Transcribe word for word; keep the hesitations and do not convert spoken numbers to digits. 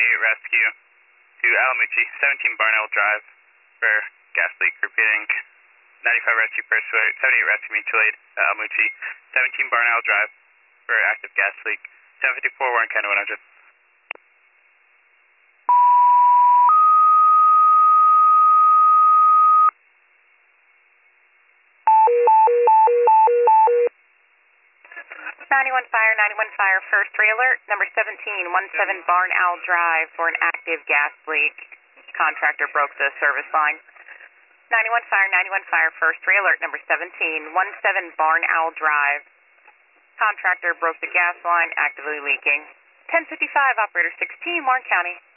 seventy-eight rescue to Alamuchi, seventeen Barnell Drive for gas leak. Repeating, ninety-five rescue pursuit, seventy-eight rescue mutual aid, Alamuchi, seventeen Barnell Drive for active gas leak. seven fifty-four Warren County one hundred. ninety-one Fire, ninety-one Fire, first re-alert, number seventeen, seventeen Barn Owl Drive for an active gas leak. Contractor broke the service line. ninety-one Fire, ninety-one Fire, first re-alert, number seventeen, seventeen Barn Owl Drive. Contractor broke the gas line, actively leaking. ten fifty-five, operator sixteen, Warren County.